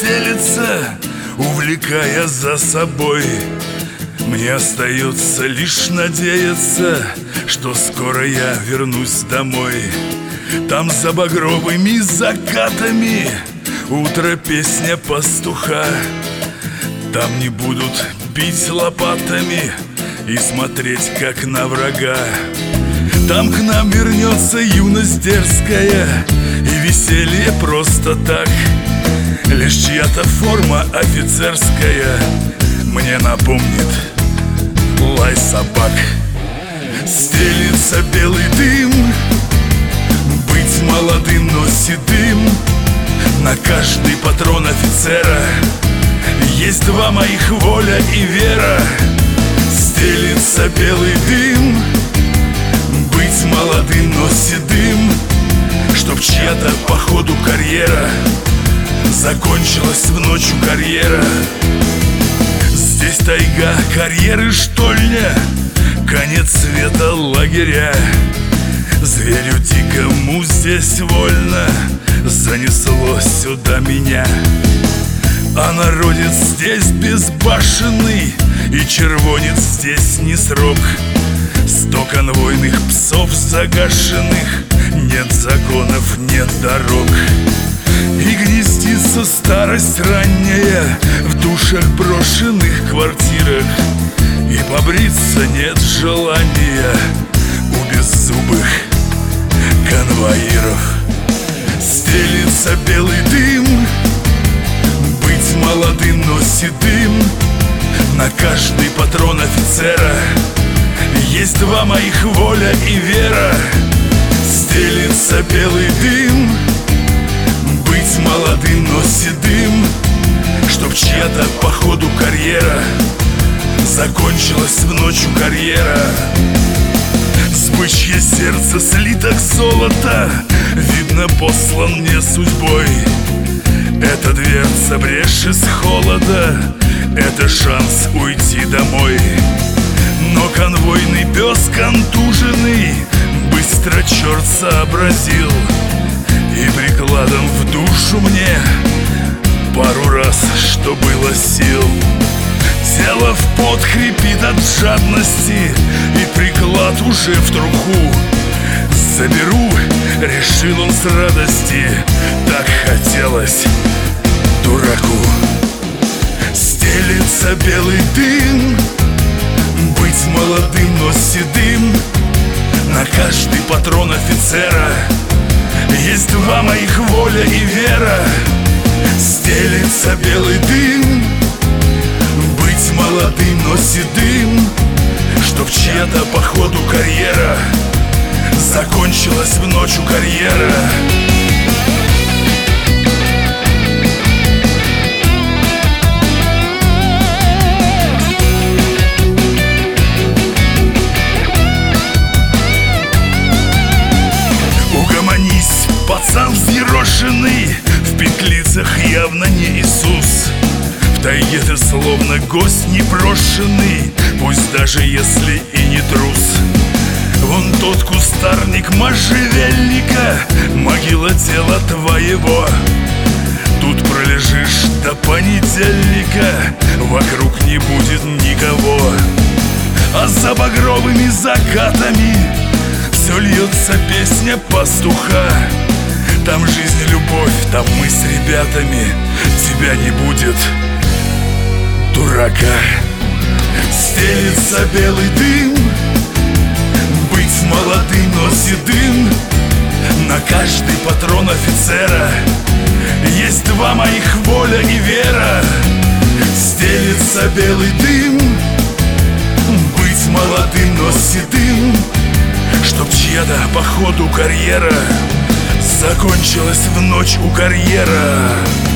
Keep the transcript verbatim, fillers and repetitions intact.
стелется, увлекая за собой. Мне остается лишь надеяться, что скоро я вернусь домой. Там за багровыми закатами утро песня пастуха. Там не будут бить лопатами и смотреть как на врага. Там к нам вернется юность дерзкая и веселье просто так. Лишь чья-то форма офицерская мне напомнит лай собак. Стелится белый дым, быть молодым, но седым. На каждый патрон офицера есть два моих: воля и вера. Стелится белый дым, быть молодым, но седым, чтоб чья-то по ходу карьера закончилась в ночь у карьера. Здесь тайга, карьеры, штольня, конец света, лагеря. Зверю дикому здесь вольно занесло сюда меня. А народец здесь безбашенный, и червонец здесь не срок. Сто конвойных псов загашенных, нет законов, нет дорог. И гнездится старость ранняя в душах брошенных квартирах. И побриться нет желания у беззубых конвоиров. Стелится белый дым, быть молодым, но седым. На каждый патрон офицера есть два моих: воля и вера. Стелится белый дым, быть молодым, но седым, чтоб чья-то по ходу карьера закончилась в ночь у карьера. С бычье сердце слиток золота, видно, послан мне судьбой. Это дверца брешь из холода, это шанс уйти домой. Но конвойный пес контуженный быстро черт сообразил и прикладом в душу мне пару раз, что было сил. Тело в пот хрипит от жадности, и приклад уже в труху. Заберу, решил он с радости, так хотелось дураку. Стелится белый дым, быть молодым, но седым. На каждый патрон офицера есть два моих: воля и вера. Стелится белый дым, быть молодым, но седым, чтоб чья-то по ходу карьера закончилась в ночь у карьера. Угомонись, пацан взъерошенный, в петлицах явно не Иисус. В тайге ты словно гость непрошенный, пусть даже если и не трус. Вон тот кустарник можжевельника, могила тела твоего. Тут пролежишь до понедельника, вокруг не будет никого. А за багровыми закатами все льется песня пастуха. Там жизнь, любовь, там мы с ребятами, тебя не будет, дурака. Стелится белый дым, быть молодым, но седым. На каждый патрон офицера есть два моих: воля и вера. Стелится белый дым, быть молодым, но седым, чтоб чья-то по ходу карьера закончилась в ночь у карьера.